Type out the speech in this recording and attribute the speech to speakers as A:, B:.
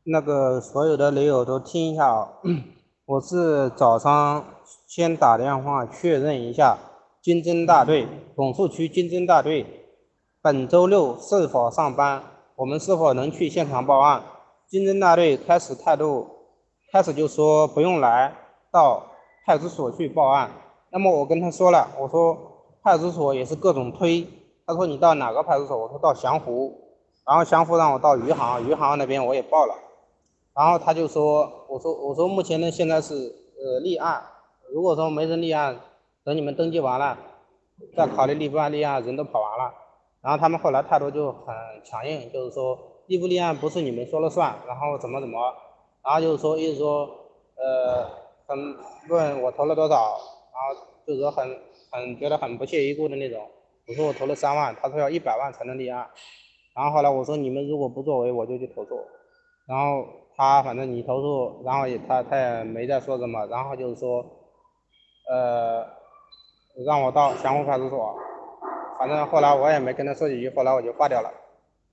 A: 那个所有的雷友都听一下啊，我是早上先打电话确认一下经侦大队拱墅区经侦大队本周六是否上班，我们是否能去现场报案。经侦大队开始就说不用来，到派出所去报案。那么我跟他说了，我说派出所也是各种推，他说你到哪个派出所？我说到祥湖，然后祥湖让我到余杭，余杭那边我也报了。然后他就说，我说目前呢现在是立案，如果说没人立案，等你们登记完了，再考虑立不立案，人都跑完了。然后他们后来态度就很强硬，就是说立不立案不是你们说了算，然后怎么怎么，然后就是说意思说很问我投了多少，然后就是说很觉得很不屑一顾的那种。我说我投了3万，他说要100万才能立案。然后后来我说你们如果不作为，我就去投诉。然后他反正你投诉，然后他也没再说什么，然后就是说，呃，让我到祥湖派出所，反正后来我也没跟他说几句，后来我就挂掉了。